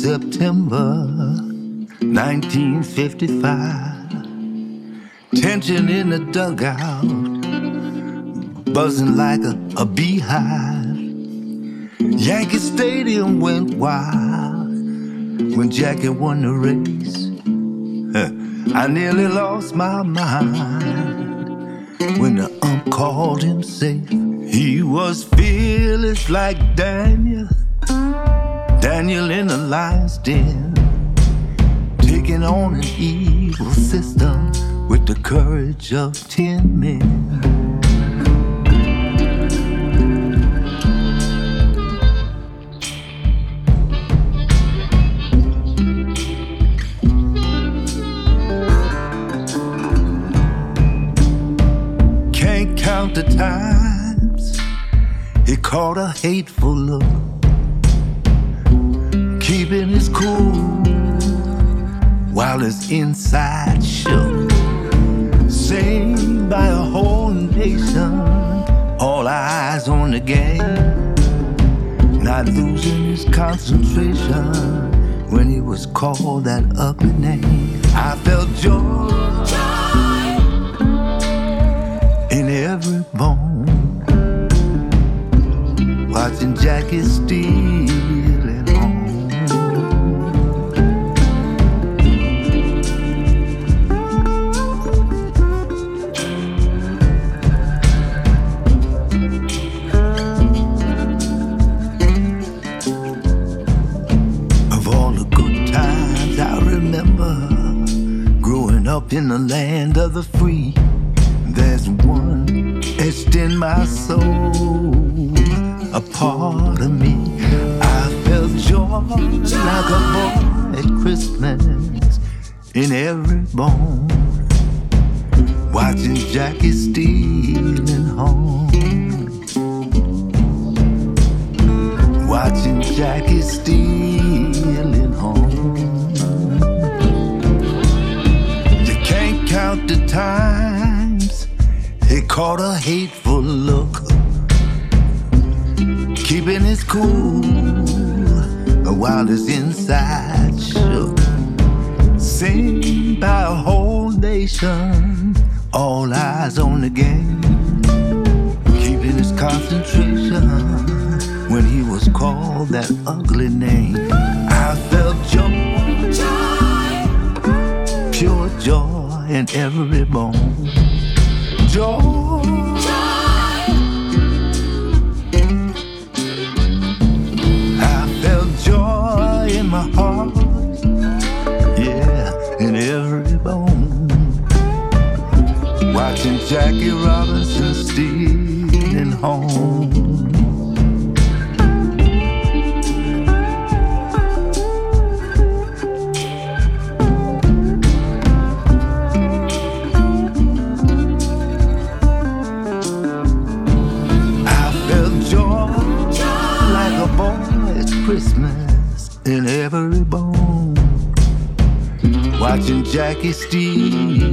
September 1955. Tension in the dugout, buzzing like a beehive. Yankee Stadium went wild when Jackie won the race. I nearly lost my mind when the ump called him safe. He was fearless like Daniel in the lion's den, taking on an evil system with the courage of 10 men. Can't count the times he caught a hateful look, keeping his cool while his inside shook. Saved by a whole nation, all eyes on the game, not losing his concentration when he was called that ugly name. I felt joy in every bone, watching Jackie stealing home. Of all the good times I remember, growing up in the land of the free, there's one etched in my soul, a part of me. I felt joy like a boy at Christmas in every bone, watching Jackie stealing home, watching Jackie stealing home. You can't count the times he caught a hateful look, keeping his cool while his inside shook. Seen by a whole nation, all eyes on the game, keeping his concentration when he was called that ugly name. I felt joy, pure joy in every bone. Joy, I felt joy in my heart, yeah, in every bone, watching Jackie Robinson stealing home. Christmas in every bone, watching Jackie steal